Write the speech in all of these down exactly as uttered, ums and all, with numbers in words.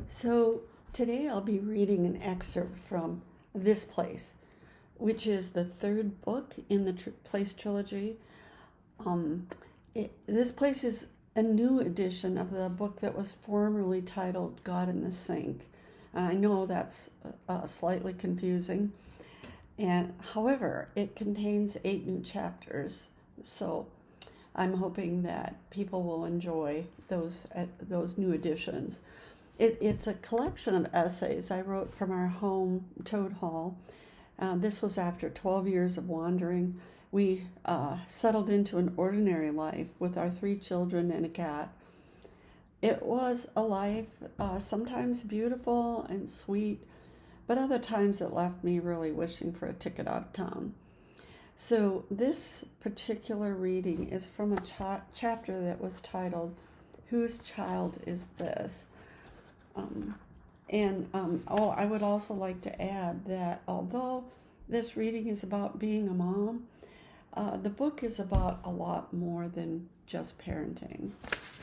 So today I'll be reading an excerpt from This Place, which is the third book in the tr- Place trilogy. Um, it, this Place is a new edition of the book that was formerly titled God in the Sink. And I know that's uh, slightly confusing. And however, it contains eight new chapters. So I'm hoping that people will enjoy those uh, those new editions. It, it's a collection of essays I wrote from our home, Toad Hall. Uh, this was after twelve years of wandering. We uh, settled into an ordinary life with our three children and a cat. It was a life uh, sometimes beautiful and sweet, but other times it left me really wishing for a ticket out of town. So this particular reading is from a cha- chapter that was titled, Whose Child Is This? Um, and um, oh, I would also like to add that although this reading is about being a mom, uh, the book is about a lot more than just parenting.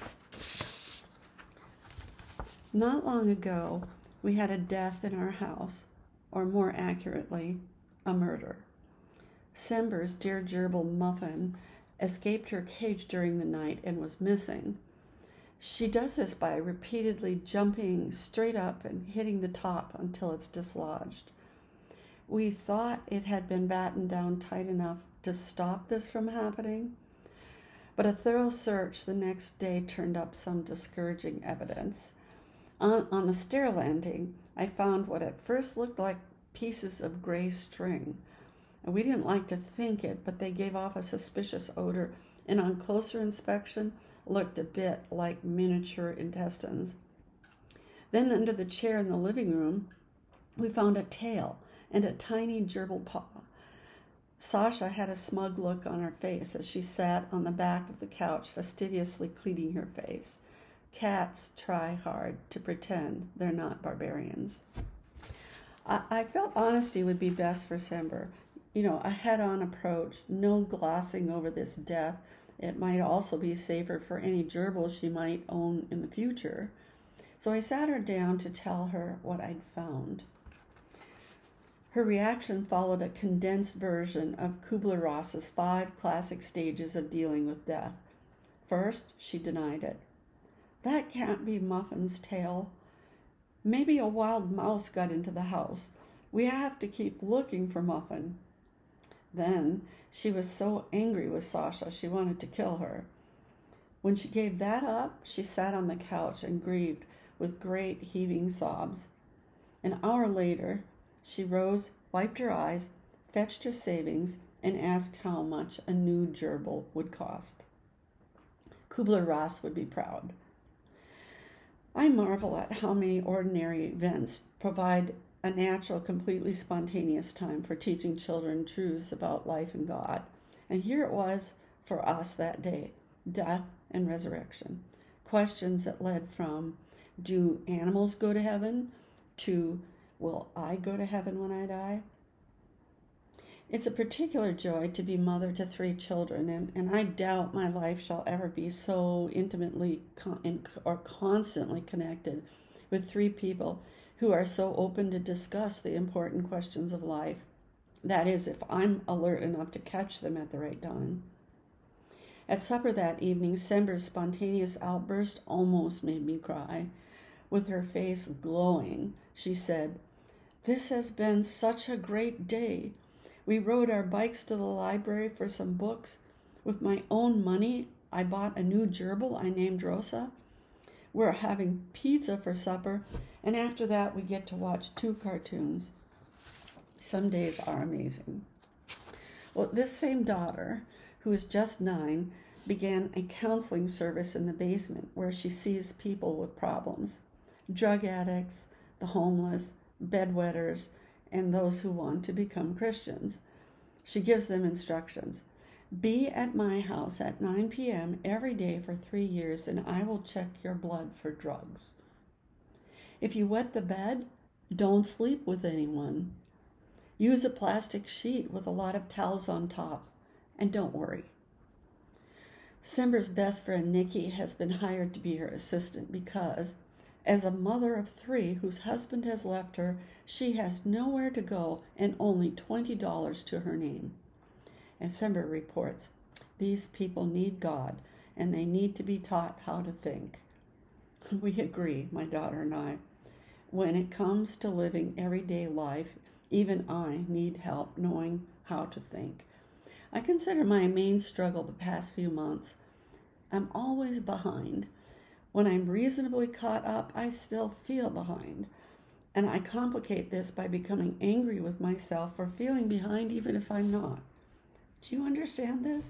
Not long ago, we had a death in our house, or more accurately, a murder. Sember's dear gerbil Muffin escaped her cage during the night and was missing. She does this by repeatedly jumping straight up and hitting the top until it's dislodged. We thought it had been battened down tight enough to stop this from happening, but a thorough search the next day turned up some discouraging evidence. On, on the stair landing, I found what at first looked like pieces of gray string. We didn't like to think it, but they gave off a suspicious odor, and on closer inspection, looked a bit like miniature intestines. Then under the chair in the living room, we found a tail and a tiny gerbil paw. Sasha had a smug look on her face as she sat on the back of the couch, fastidiously cleaning her face. Cats try hard to pretend they're not barbarians. I, I felt honesty would be best for Sember. You know, a head-on approach, no glossing over this death. It might also be safer for any gerbil she might own in the future. So I sat her down to tell her what I'd found. Her reaction followed a condensed version of Kubler-Ross's five classic stages of dealing with death. First, she denied it. That can't be Muffin's tail. Maybe a wild mouse got into the house. We have to keep looking for Muffin. Then she was so angry with Sasha, she wanted to kill her. When she gave that up, she sat on the couch and grieved with great heaving sobs. An hour later, she rose, wiped her eyes, fetched her savings, and asked how much a new gerbil would cost. Kubler-Ross would be proud. I marvel at how many ordinary events provide a natural, completely spontaneous time for teaching children truths about life and God. And here it was for us that day, death and resurrection. Questions that led from, do animals go to heaven, to, will I go to heaven when I die? It's a particular joy to be mother to three children, and, and I doubt my life shall ever be so intimately con- or constantly connected with three people who are so open to discuss the important questions of life. That is, if I'm alert enough to catch them at the right time. At supper that evening, Sember's spontaneous outburst almost made me cry. With her face glowing, she said, "This has been such a great day. We rode our bikes to the library for some books. With my own money, I bought a new gerbil I named Rosa. We're having pizza for supper, and after that we get to watch two cartoons. Some days are amazing." Well, this same daughter, who is just nine, began a counseling service in the basement where she sees people with problems. Drug addicts, the homeless, bedwetters, and those who want to become Christians. She gives them instructions. Be at my house at nine p.m. every day for three years, and I will check your blood for drugs. If you wet the bed, don't sleep with anyone. Use a plastic sheet with a lot of towels on top, and don't worry. Sember's best friend Nikki has been hired to be her assistant because, As a mother of three whose husband has left her, she has nowhere to go and only twenty dollars to her name. And Sember reports, these people need God, and they need to be taught how to think. We agree, my daughter and I. When it comes to living everyday life, even I need help knowing how to think. I consider my main struggle the past few months. I'm always behind. When I'm reasonably caught up, I still feel behind. And I complicate this by becoming angry with myself for feeling behind even if I'm not. Do you understand this?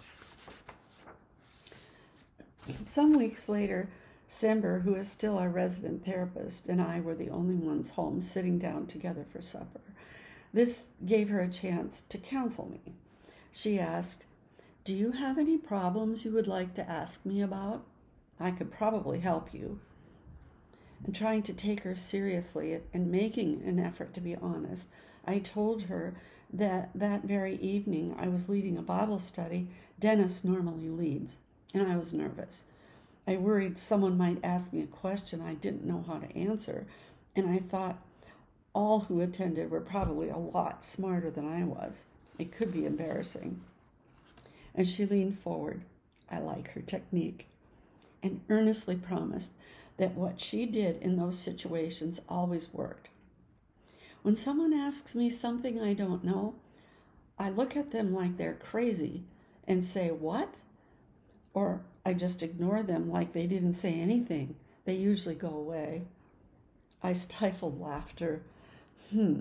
Some weeks later, Sember, who is still our resident therapist, and I were the only ones home sitting down together for supper. This gave her a chance to counsel me. She asked, do you have any problems you would like to ask me about? I could probably help you. And trying to take her seriously and making an effort to be honest, I told her that that very evening I was leading a Bible study Dennis normally leads, and I was nervous. I worried someone might ask me a question I didn't know how to answer, and I thought all who attended were probably a lot smarter than I was. It could be embarrassing. And she leaned forward, I like her technique, and earnestly promised that what she did in those situations always worked. When someone asks me something I don't know, I look at them like they're crazy and say, what? Or I just ignore them like they didn't say anything. They usually go away. I stifled laughter. Hmm.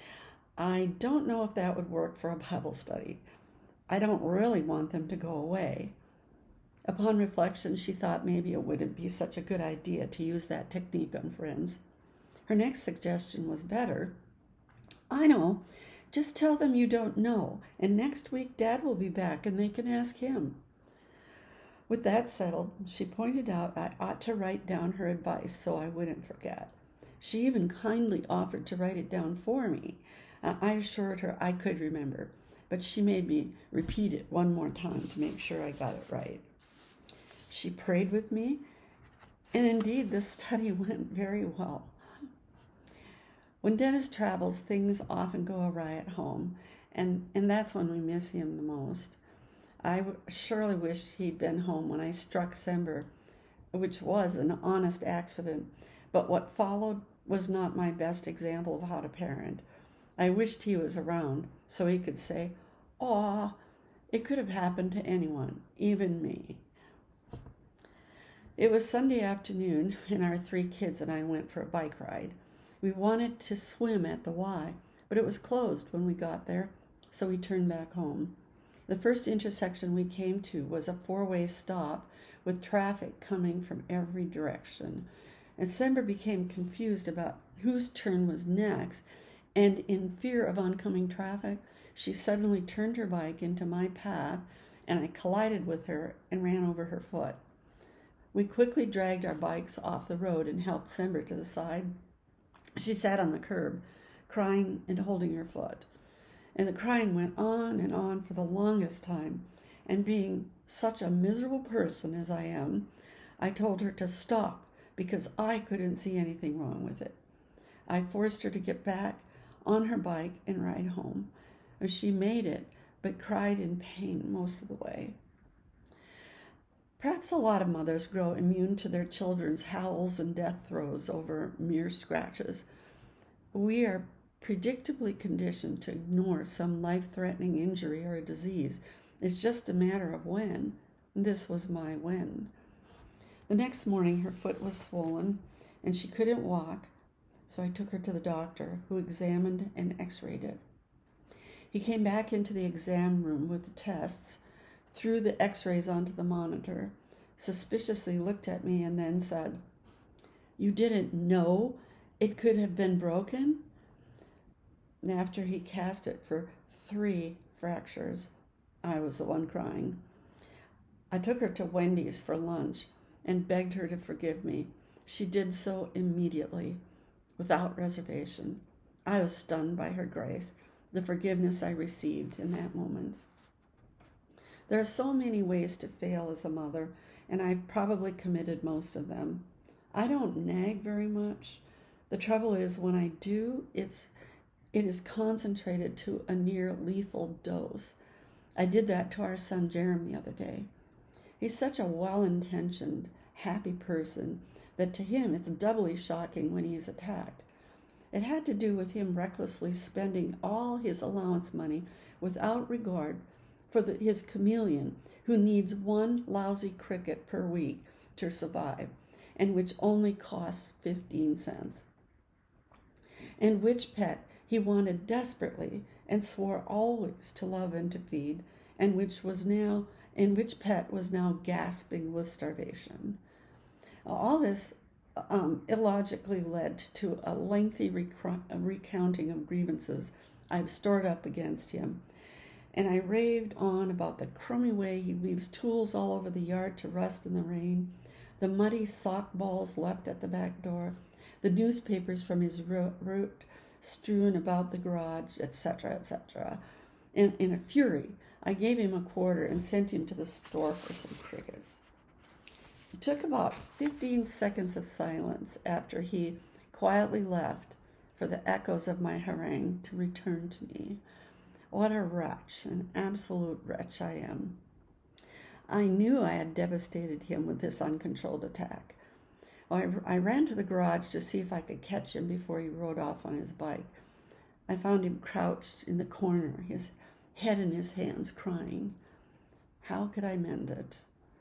I don't know if that would work for a Bible study. I don't really want them to go away. Upon reflection, she thought maybe it wouldn't be such a good idea to use that technique on friends. Her next suggestion was better. I know. Just tell them you don't know, and next week Dad will be back and they can ask him. With that settled, she pointed out I ought to write down her advice so I wouldn't forget. She even kindly offered to write it down for me. I assured her I could remember, but she made me repeat it one more time to make sure I got it right. She prayed with me, and indeed the study went very well. When Dennis travels, things often go awry at home, and, and that's when we miss him the most. I w- surely wished he'd been home when I struck Sember, which was an honest accident, but what followed was not my best example of how to parent. I wished he was around so he could say, aw, it could have happened to anyone, even me. It was Sunday afternoon, and our three kids and I went for a bike ride. We wanted to swim at the Y, but it was closed when we got there, so we turned back home. The first intersection we came to was a four-way stop with traffic coming from every direction. And Sember became confused about whose turn was next, and in fear of oncoming traffic, she suddenly turned her bike into my path, and I collided with her and ran over her foot. We quickly dragged our bikes off the road and helped Sember to the side. She sat on the curb, crying and holding her foot. And the crying went on and on for the longest time, and being such a miserable person as I am, I told her to stop because I couldn't see anything wrong with it. I forced her to get back on her bike and ride home. She made it, but cried in pain most of the way. Perhaps a lot of mothers grow immune to their children's howls and death throes over mere scratches. We are predictably conditioned to ignore some life-threatening injury or a disease. It's just a matter of when. This was my when. The next morning, her foot was swollen, and she couldn't walk, so I took her to the doctor, who examined and x-rayed it. He came back into the exam room with the tests, threw the x-rays onto the monitor, suspiciously looked at me, and then said, "You didn't know it could have been broken?" After he cast it for three fractures, I was the one crying. I took her to Wendy's for lunch and begged her to forgive me. She did so immediately, without reservation. I was stunned by her grace, the forgiveness I received in that moment. There are so many ways to fail as a mother, and I've probably committed most of them. I don't nag very much. The trouble is when I do, it's it is concentrated to a near lethal dose. I did that to our son Jeremy the other day. He's such a well-intentioned, happy person that to him it's doubly shocking when he is attacked. It had to do with him recklessly spending all his allowance money without regard for the, his chameleon, who needs one lousy cricket per week to survive, and which only costs fifteen cents. And which pet he wanted desperately and swore always to love and to feed, and which was now and which pet was now gasping with starvation. All this um, illogically led to a lengthy rec- recounting of grievances I've stored up against him, and I raved on about the crummy way he leaves tools all over the yard to rust in the rain, the muddy sock balls left at the back door, the newspapers from his route strewn about the garage, et cetera, et cetera. In, in a fury, I gave him a quarter and sent him to the store for some crickets. It took about fifteen seconds of silence after he quietly left for the echoes of my harangue to return to me. What a wretch, an absolute wretch I am. I knew I had devastated him with this uncontrolled attack. I, I ran to the garage to see if I could catch him before he rode off on his bike. I found him crouched in the corner, his head in his hands, crying. How could I mend it?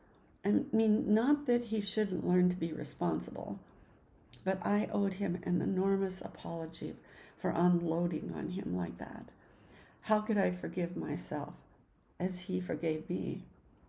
I mean, not that he shouldn't learn to be responsible, but I owed him an enormous apology for unloading on him like that. How could I forgive myself as he forgave me?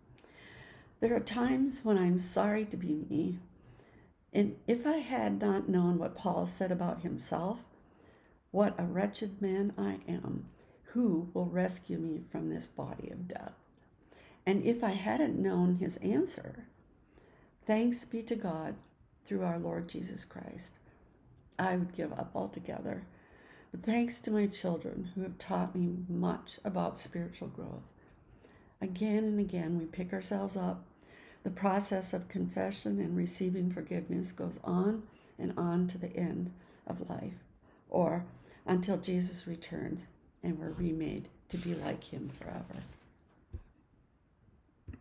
There are times when I'm sorry to be me, and if I had not known what Paul said about himself, what a wretched man I am, who will rescue me from this body of death? And if I hadn't known his answer, thanks be to God through our Lord Jesus Christ, I would give up altogether. But thanks to my children who have taught me much about spiritual growth. Again and again we pick ourselves up. The process of confession and receiving forgiveness goes on and on to the end of life, or until Jesus returns and we're remade to be like him forever.